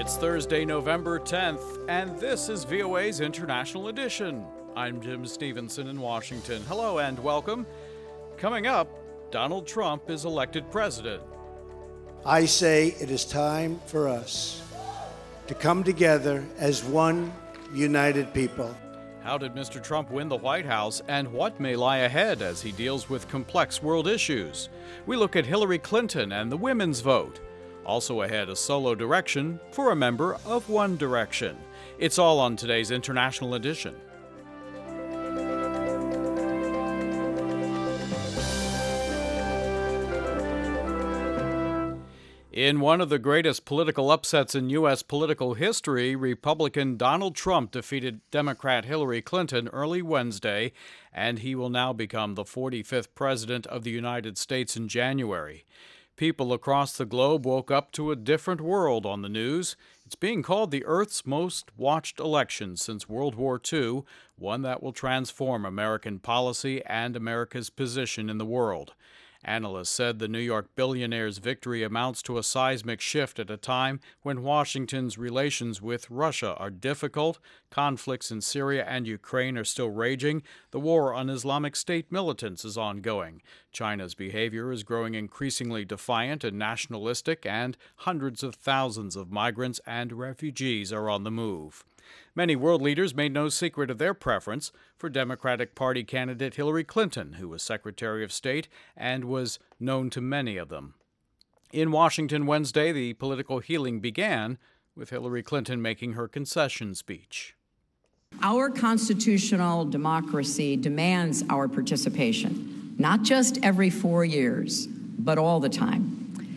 It's Thursday, November 10th, and this is VOA's International Edition. I'm Jim Stevenson in Washington. Hello and welcome. Coming up, Donald Trump is elected president. I say it is time for us to come together as one united people. How did Mr. Trump win the White House, and what may lie ahead as he deals with complex world issues? We look at Hillary Clinton and the women's vote. Also ahead, a solo direction for a member of One Direction. It's all on today's International Edition. In one of the greatest political upsets in U.S. political history, Republican Donald Trump defeated Democrat Hillary Clinton early Wednesday, and he will now become the 45th president of the United States in January. People across the globe woke up to a different world on the news. It's being called the Earth's most watched election since World War II, one that will transform American policy and America's position in the world. Analysts said the New York billionaire's victory amounts to a seismic shift at a time when Washington's relations with Russia are difficult, conflicts in Syria and Ukraine are still raging, the war on Islamic State militants is ongoing, China's behavior is growing increasingly defiant and nationalistic, and hundreds of thousands of migrants and refugees are on the move. Many world leaders made no secret of their preference for Democratic Party candidate Hillary Clinton, who was Secretary of State and was known to many of them. In Washington Wednesday, the political healing began with Hillary Clinton making her concession speech. Our constitutional democracy demands our participation, not just every 4 years, but all the time.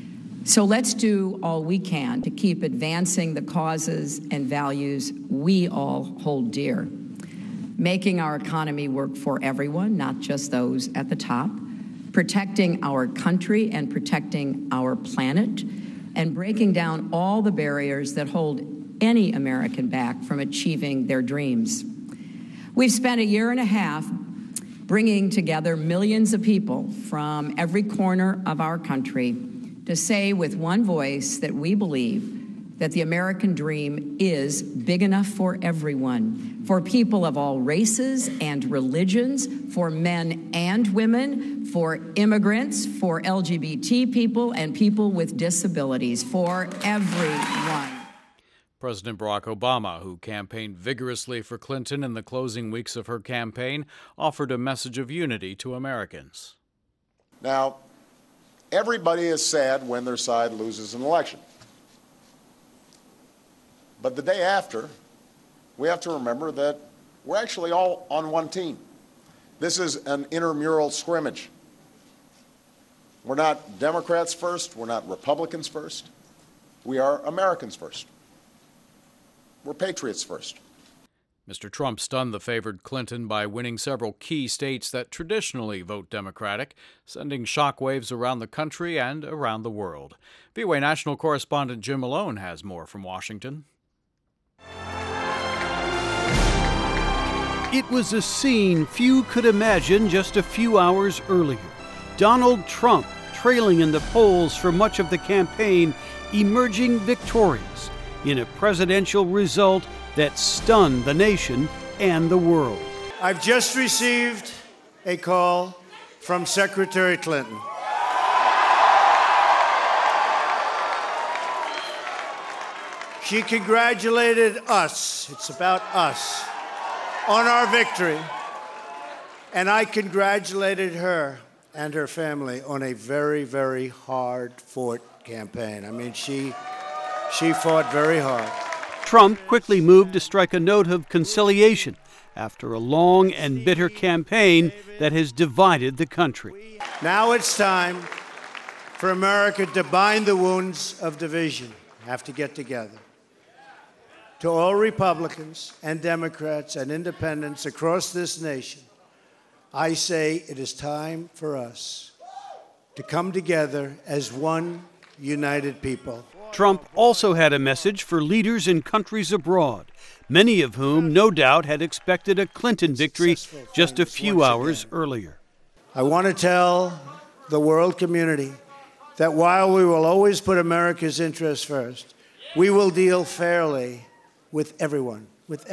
So let's do all we can to keep advancing the causes and values we all hold dear, making our economy work for everyone, not just those at the top, protecting our country and protecting our planet, and breaking down all the barriers that hold any American back from achieving their dreams. We've spent a year and a half bringing together millions of people from every corner of our country to say with one voice that we believe that the American dream is big enough for everyone, for people of all races and religions, for men and women, for immigrants, for LGBT people, and people with disabilities, for everyone. President Barack Obama, who campaigned vigorously for Clinton in the closing weeks of her campaign, offered a message of unity to Americans. Now, everybody is sad when their side loses an election. But the day after, we have to remember that we're actually all on one team. This is an intramural scrimmage. We're not Democrats first, we're not Republicans first. We are Americans first. We're patriots first. Mr. Trump stunned the favored Clinton by winning several key states that traditionally vote Democratic, sending shockwaves around the country and around the world. VOA national correspondent Jim Malone has more from Washington. It was a scene few could imagine just a few hours earlier. Donald Trump, trailing in the polls for much of the campaign, emerging victorious in a presidential result that stunned the nation and the world. I've just received a call from Secretary Clinton. She congratulated us, it's about us, on our victory. And I congratulated her and her family on a very, very hard-fought campaign. I mean, she fought very hard. Trump quickly moved to strike a note of conciliation after a long and bitter campaign that has divided the country. Now it's time for America to bind the wounds of division. Have to get together. To all Republicans and Democrats and independents across this nation, I say it is time for us to come together as one united people. Trump also had a message for leaders in countries abroad, many of whom no doubt had expected a Clinton victory just a few hours earlier. I want to tell the world community that while we will always put America's interests first, We will deal fairly with everyone,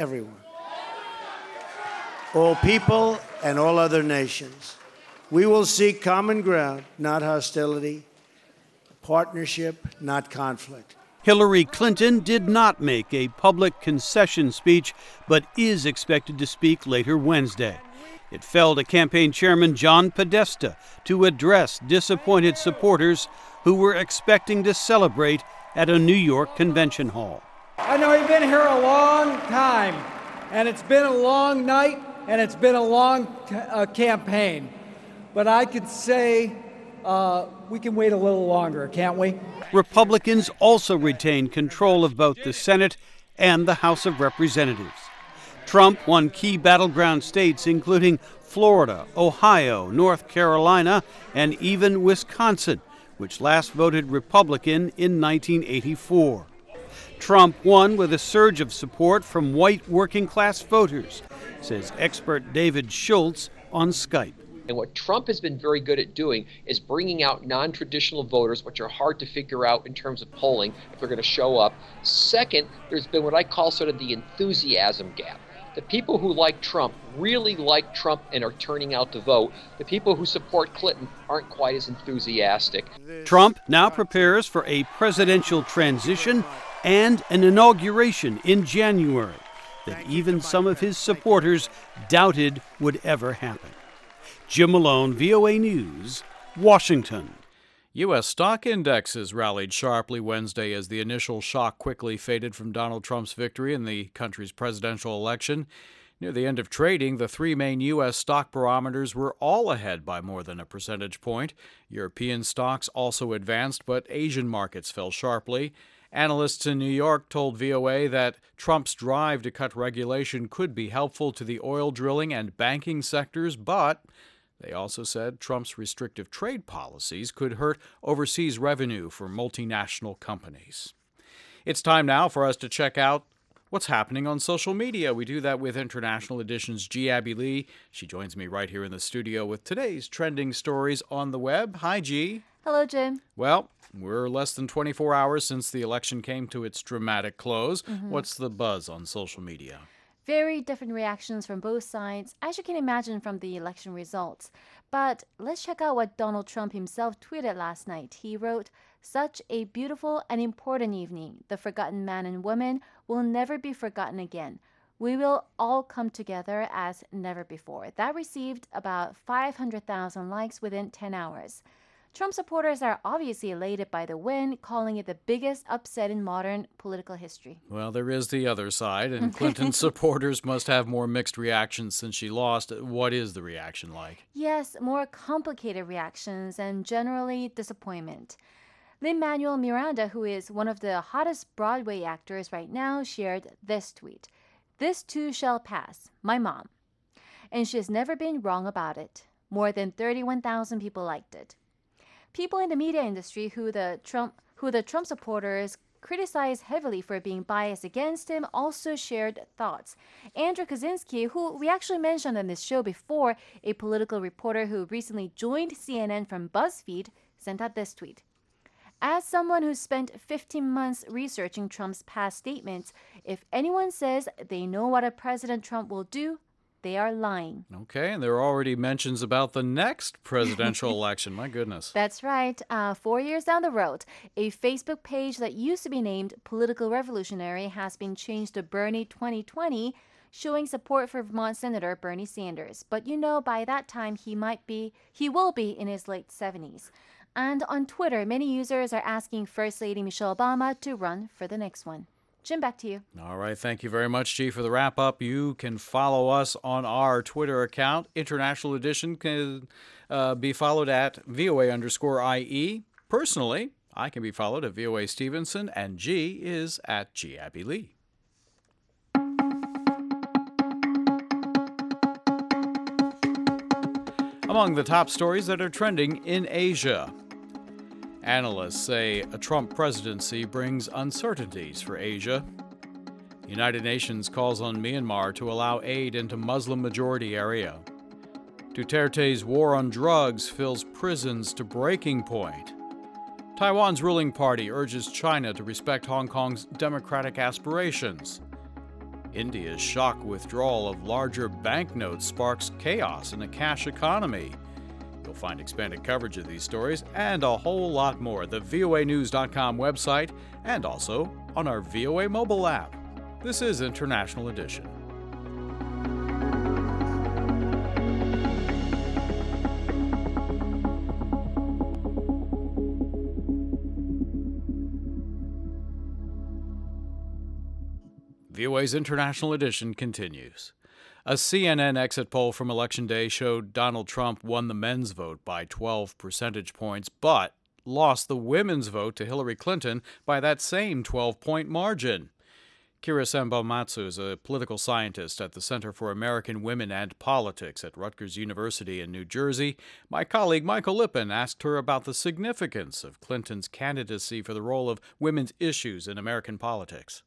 all people and all other nations. We will seek common ground, not hostility, partnership, not conflict. Hillary Clinton did not make a public concession speech, but is expected to speak later Wednesday. It fell to campaign chairman John Podesta to address disappointed supporters who were expecting to celebrate at a New York convention hall. I know you've been here a long time, and it's been a long night, and it's been a long campaign. But I could say we can wait a little longer, can't we? Republicans also retained control of both the Senate and the House of Representatives. Trump won key battleground states including Florida, Ohio, North Carolina, and even Wisconsin, which last voted Republican in 1984. Trump won with a surge of support from white working-class voters, says expert David Schultz on Skype. And what Trump has been very good at doing is bringing out non-traditional voters, which are hard to figure out in terms of polling if they're going to show up. Second, there's been what I call sort of the enthusiasm gap. The people who like Trump really like Trump and are turning out to vote. The people who support Clinton aren't quite as enthusiastic. Trump now prepares for a presidential transition and an inauguration in January that even some of his supporters doubted would ever happen. Jim Malone, VOA News, Washington. U.S. stock indexes rallied sharply Wednesday as the initial shock quickly faded from Donald Trump's victory in the country's presidential election. Near the end of trading, the three main U.S. stock barometers were all ahead by more than a percentage point. European stocks also advanced, but Asian markets fell sharply. Analysts in New York told VOA that Trump's drive to cut regulation could be helpful to the oil drilling and banking sectors, but they also said Trump's restrictive trade policies could hurt overseas revenue for multinational companies. It's time now for us to check out what's happening on social media. We do that with International Edition's G. Abby Lee. She joins me right here in the studio with today's trending stories on the web. Hi, G. Hello, Jim. Well, we're less than 24 hours since the election came to its dramatic close. What's the buzz on social media? Very different reactions from both sides, as you can imagine from the election results. But let's check out what Donald Trump himself tweeted last night. He wrote, "Such a beautiful and important evening. The forgotten man and woman will never be forgotten again. We will all come together as never before." That received about 500,000 likes within 10 hours. Trump supporters are obviously elated by the win, calling it the biggest upset in modern political history. Well, there is the other side, and Clinton supporters must have more mixed reactions since she lost. What is the reaction like? Yes, more complicated reactions and generally disappointment. Lin-Manuel Miranda, who is one of the hottest Broadway actors right now, shared this tweet. "This too shall pass, my mom." And she has never been wrong about it. More than 31,000 people liked it. People in the media industry who the Trump supporters criticized heavily for being biased against him also shared thoughts. Andrew Kaczynski, who we actually mentioned on this show before, a political reporter who recently joined CNN from BuzzFeed, sent out this tweet. "As someone who spent 15 months researching Trump's past statements, if anyone says they know what a President Trump will do, they are lying." Okay, and there are already mentions about the next presidential election. My goodness. That's right. 4 years down the road, a Facebook page that used to be named Political Revolutionary has been changed to Bernie 2020, showing support for Vermont Senator Bernie Sanders. But you know, by that time, he will be in his late 70s. And on Twitter, many users are asking First Lady Michelle Obama to run for the next one. Jim, back to you. All right. Thank you very much, G, for the wrap-up. You can follow us on our Twitter account. International Edition can be followed at VOA_IE. Personally, I can be followed at VOA Stevenson, and G is at G. Abby Lee. Among the top stories that are trending in Asia. Analysts say a Trump presidency brings uncertainties for Asia. The United Nations calls on Myanmar to allow aid into Muslim-majority area. Duterte's war on drugs fills prisons to breaking point. Taiwan's ruling party urges China to respect Hong Kong's democratic aspirations. India's shock withdrawal of larger banknotes sparks chaos in a cash economy. You'll find expanded coverage of these stories and a whole lot more at the voanews.com website and also on our VOA mobile app. This is International Edition. VOA's International Edition continues. A CNN exit poll from Election Day showed Donald Trump won the men's vote by 12 percentage points, but lost the women's vote to Hillary Clinton by that same 12-point margin. Kira Sambamatsu is a political scientist at the Center for American Women and Politics at Rutgers University in New Jersey. My colleague Michael Lippin asked her about the significance of Clinton's candidacy for the role of women's issues in American politics.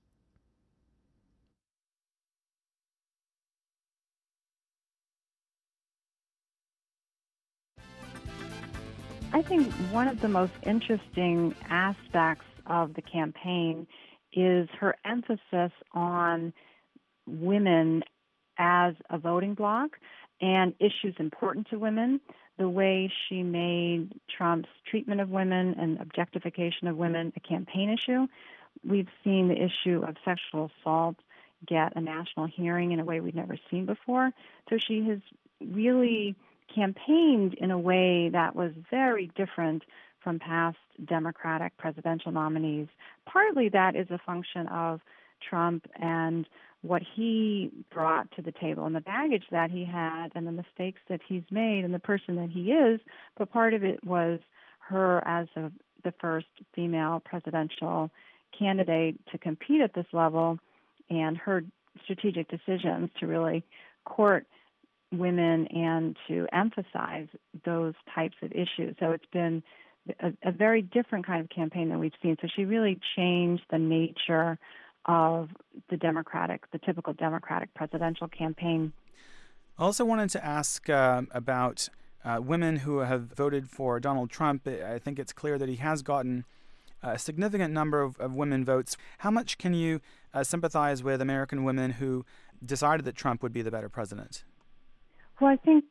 I think one of the most interesting aspects of the campaign is her emphasis on women as a voting bloc and issues important to women, the way she made Trump's treatment of women and objectification of women a campaign issue. We've seen the issue of sexual assault get a national hearing in a way we've never seen before. So she has really campaigned in a way that was very different from past Democratic presidential nominees. Partly that is a function of Trump and what he brought to the table and the baggage that he had and the mistakes that he's made and the person that he is, but part of it was her as the first female presidential candidate to compete at this level and her strategic decisions to really court women and to emphasize those types of issues. So it's been a very different kind of campaign than we've seen. So she really changed the nature of the typical Democratic presidential campaign. I also wanted to ask about women who have voted for Donald Trump. I think it's clear that he has gotten a significant number of women votes. How much can you sympathize with American women who decided that Trump would be the better president? Well,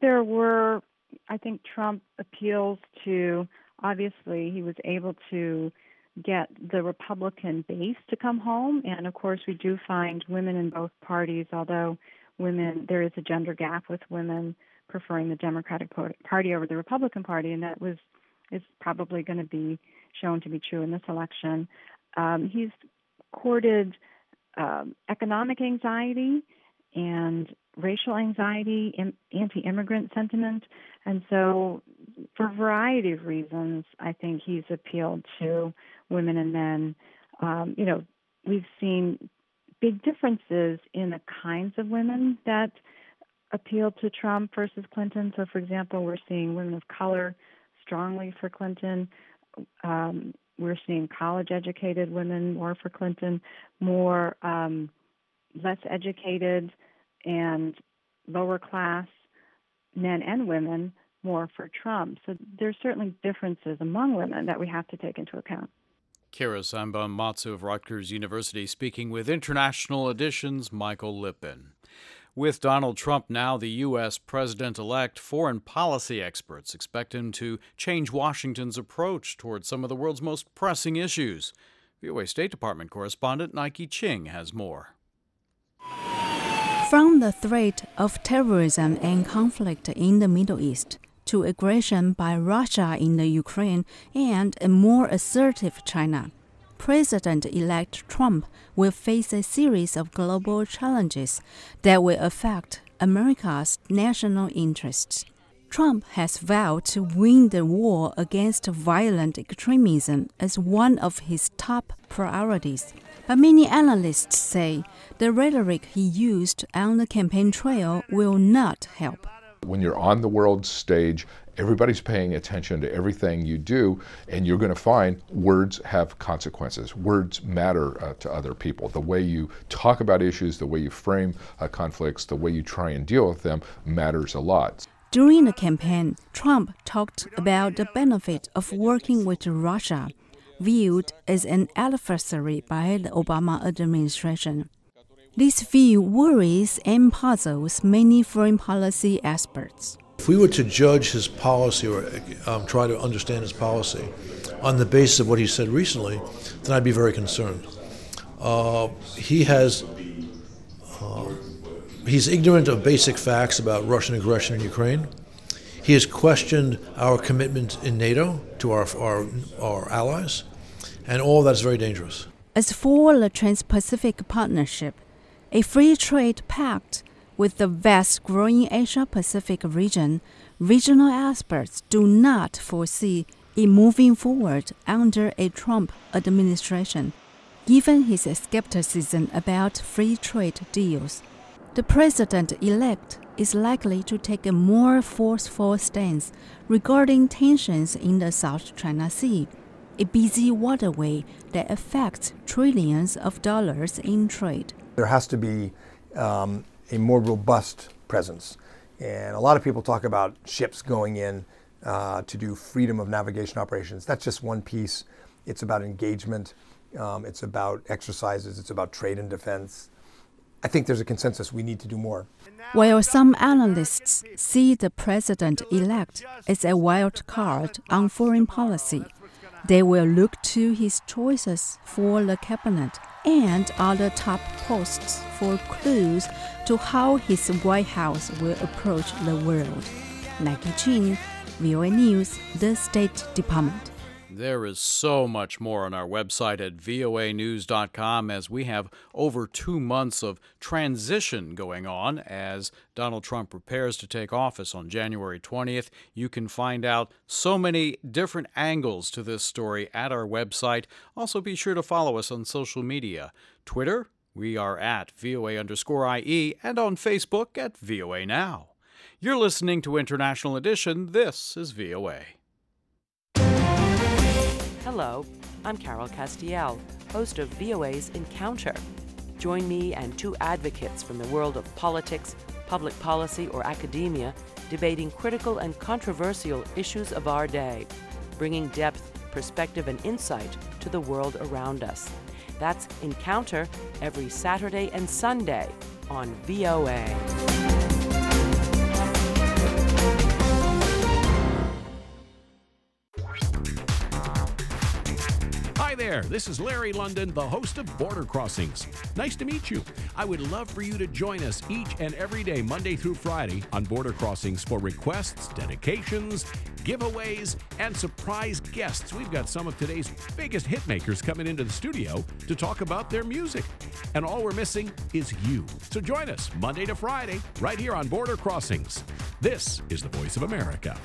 I think Trump appeals to, obviously, he was able to get the Republican base to come home. And, of course, we do find women in both parties, although there is a gender gap with women preferring the Democratic Party over the Republican Party, and that is probably going to be shown to be true in this election. He's courted economic anxiety and racial anxiety, anti-immigrant sentiment. And so for a variety of reasons, I think he's appealed to women and men. We've seen big differences in the kinds of women that appeal to Trump versus Clinton. So, for example, we're seeing women of color strongly for Clinton. We're seeing college-educated women more for Clinton, more less educated and lower class men and women more for Trump. So there's certainly differences among women that we have to take into account. Kira Sambamatsu of Rutgers University speaking with International Edition's Michael Lippin. With Donald Trump now the U.S. president-elect, foreign policy experts expect him to change Washington's approach toward some of the world's most pressing issues. VOA State Department correspondent Nike Ching has more. From the threat of terrorism and conflict in the Middle East to aggression by Russia in the Ukraine and a more assertive China, President-elect Trump will face a series of global challenges that will affect America's national interests. Trump has vowed to win the war against violent extremism as one of his top priorities. But many analysts say the rhetoric he used on the campaign trail will not help. When you're on the world stage, everybody's paying attention to everything you do, and you're going to find words have consequences. Words matter to other people. The way you talk about issues, the way you frame conflicts, the way you try and deal with them matters a lot. During the campaign, Trump talked about the benefit of working with Russia viewed as an adversary by the Obama administration. This view worries and puzzles many foreign policy experts. If we were to judge his policy or try to understand his policy on the basis of what he said recently, then I'd be very concerned. He's ignorant of basic facts about Russian aggression in Ukraine. He has questioned our commitment in NATO to our allies, and all that's very dangerous. As for the Trans-Pacific Partnership, a free trade pact with the vast-growing Asia-Pacific region, regional experts do not foresee it moving forward under a Trump administration, given his skepticism about free trade deals. The president-elect is likely to take a more forceful stance regarding tensions in the South China Sea, a busy waterway that affects trillions of dollars in trade. There has to be a more robust presence. And a lot of people talk about ships going in to do freedom of navigation operations. That's just one piece. It's about engagement. It's about exercises. It's about trade and defense. I think there's a consensus we need to do more. While some analysts see the president-elect as a wild card on foreign policy, they will look to his choices for the cabinet and other top posts for clues to how his White House will approach the world. Maggie Chin, VOA News, the State Department. There is so much more on our website at voanews.com as we have over 2 months of transition going on as Donald Trump prepares to take office on January 20th. You can find out so many different angles to this story at our website. Also, be sure to follow us on social media. Twitter, we are at VOA_IE, and on Facebook at VOA Now. You're listening to International Edition. This is VOA. Hello, I'm Carol Castiel, host of VOA's Encounter. Join me and two advocates from the world of politics, public policy, or academia debating critical and controversial issues of our day, bringing depth, perspective, and insight to the world around us. That's Encounter every Saturday and Sunday on VOA. Hi there, this is Larry London, the host of Border Crossings. Nice to meet you. I would love for you to join us each and every day, Monday through Friday, on Border Crossings for requests, dedications, giveaways, and surprise guests. We've got some of today's biggest hitmakers coming into the studio to talk about their music. And all we're missing is you. So join us Monday to Friday, right here on Border Crossings. This is the Voice of America.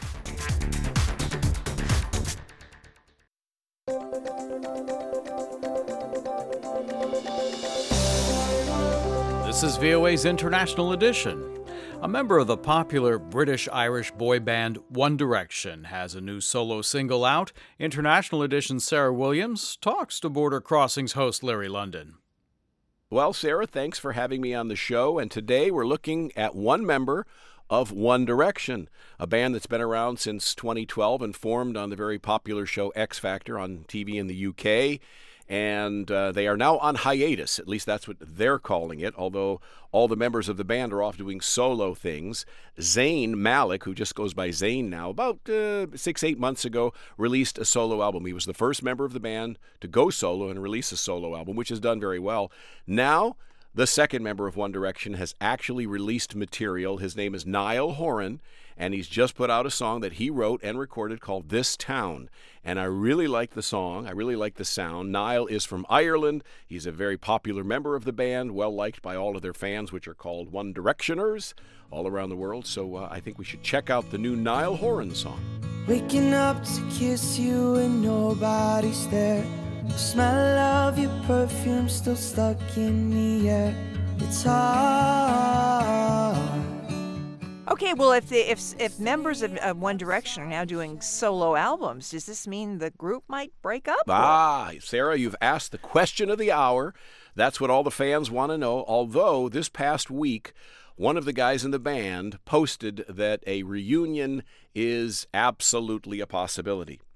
This is VOA's International Edition. A member of the popular British-Irish boy band One Direction has a new solo single out. International Edition's Sarah Williams talks to Border Crossings host Larry London. Well, Sarah, thanks for having me on the show. And today we're looking at one member of One Direction, a band that's been around since 2012 and formed on the very popular show X Factor on TV in the UK. And they are now on hiatus, at least that's what they're calling it, although all the members of the band are off doing solo things. Zayn Malik, who just goes by Zayn now, about 6-8 months ago, released a solo album. He was the first member of the band to go solo and release a solo album, which has done very well. Now, the second member of One Direction has actually released material. His name is Niall Horan, and he's just put out a song that he wrote and recorded called This Town. And I really like the song. I really like the sound. Niall is from Ireland. He's a very popular member of the band, well-liked by all of their fans, which are called One Directioners all around the world. So I think we should check out the new Niall Horan song. Waking up to kiss you and nobody's there. The smell of your perfume still stuck in the air. It's hard. Okay, well, if members of One Direction are now doing solo albums, does this mean the group might break up? Sarah, you've asked the question of the hour. That's what all the fans want to know. Although this past week, one of the guys in the band posted that a reunion is absolutely a possibility.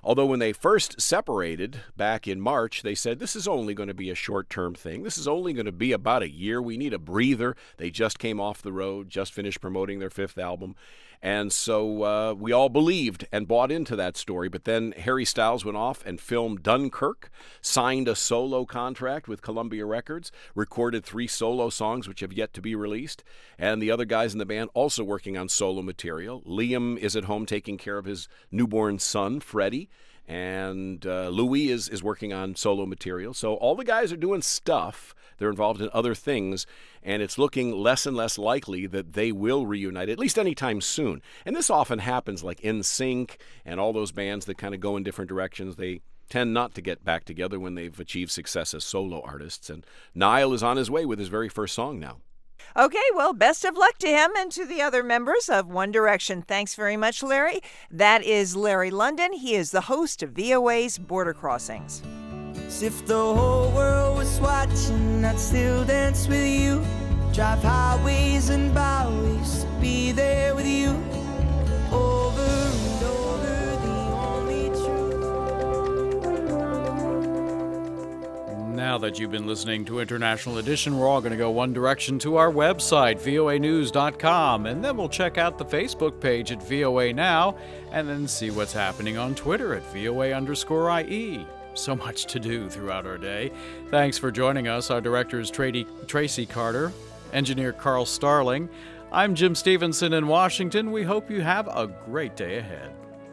Although when they first separated back in March, they said this is only going to be a short-term thing. This is only going to be about a year. We need a breather. They just came off the road, just finished promoting their 5th album. And so we all believed and bought into that story. But then Harry Styles went off and filmed Dunkirk, signed a solo contract with Columbia Records, recorded 3 solo songs which have yet to be released. And the other guys in the band also working on solo material. Liam is at home taking care of his newborn son, Freddie. And Louis is working on solo material. So all the guys are doing stuff. They're involved in other things, and it's looking less and less likely that they will reunite, at least anytime soon. And this often happens, like NSYNC and all those bands that kind of go in different directions. They tend not to get back together when they've achieved success as solo artists. And Niall is on his way with his very first song now. Okay, well, best of luck to him and to the other members of One Direction. Thanks very much, Larry. That is Larry London. He is the host of VOA's Border Crossings. If the whole world was watching, I'd still dance with you. Drive highways and byways to be there with you. Over and over, the only truth. Now that you've been listening to International Edition, we're all going to go one direction to our website, voanews.com, and then we'll check out the Facebook page at VOA Now, and then see what's happening on Twitter at VOA_IE. So much to do throughout our day. Thanks for joining us. Our director is Tracy Carter, engineer Carl Starling. I'm Jim Stevenson in Washington. We hope you have a great day ahead.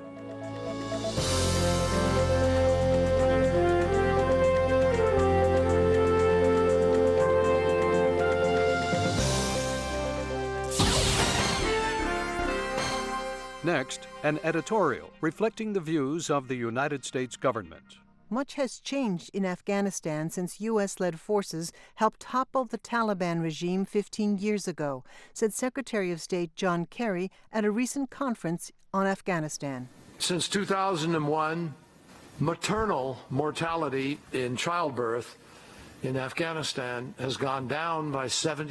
Next, an editorial reflecting the views of the United States government. Much has changed in Afghanistan since U.S.-led forces helped topple the Taliban regime 15 years ago, said Secretary of State John Kerry at a recent conference on Afghanistan. Since 2001, maternal mortality in childbirth in Afghanistan has gone down by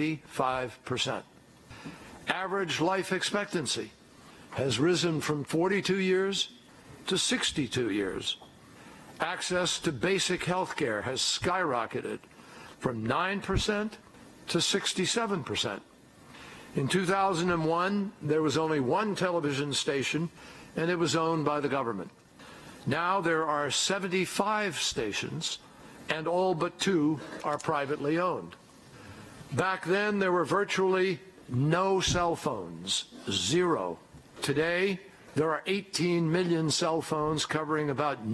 75%. Average life expectancy has risen from 42 years to 62 years. Access to basic health care has skyrocketed from 9% to 67%. In 2001, there was only one television station, and it was owned by the government. Now there are 75 stations, and all but 2 are privately owned. Back then, there were virtually no cell phones, 0. Today, there are 18 million cell phones covering about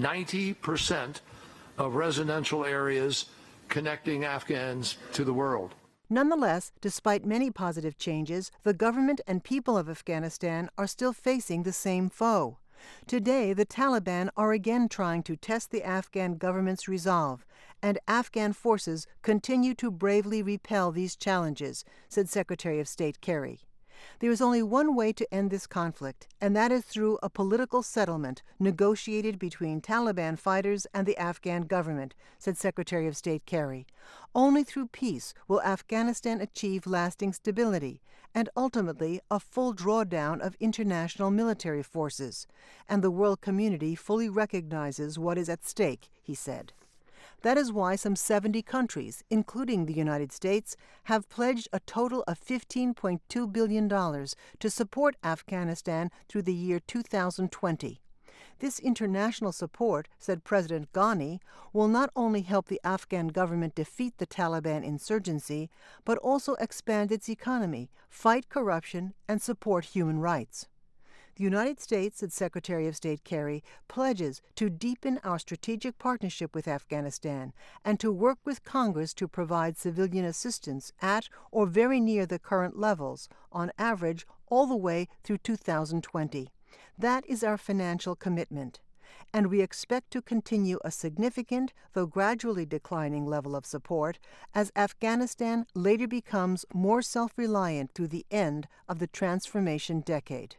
90% of residential areas connecting Afghans to the world. Nonetheless, despite many positive changes, the government and people of Afghanistan are still facing the same foe. Today, the Taliban are again trying to test the Afghan government's resolve, and Afghan forces continue to bravely repel these challenges, said Secretary of State Kerry. There is only one way to end this conflict, and that is through a political settlement negotiated between Taliban fighters and the Afghan government, said Secretary of State Kerry. Only through peace will Afghanistan achieve lasting stability and ultimately a full drawdown of international military forces, and the world community fully recognizes what is at stake, he said. That is why some 70 countries, including the United States, have pledged a total of $15.2 billion to support Afghanistan through the year 2020. This international support, said President Ghani, will not only help the Afghan government defeat the Taliban insurgency, but also expand its economy, fight corruption, and support human rights. The United States, said Secretary of State Kerry, pledges to deepen our strategic partnership with Afghanistan and to work with Congress to provide civilian assistance at or very near the current levels, on average all the way through 2020. That is our financial commitment, and we expect to continue a significant, though gradually declining level of support as Afghanistan later becomes more self-reliant through the end of the transformation decade.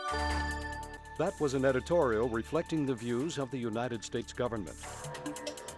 That was an editorial reflecting the views of the United States government.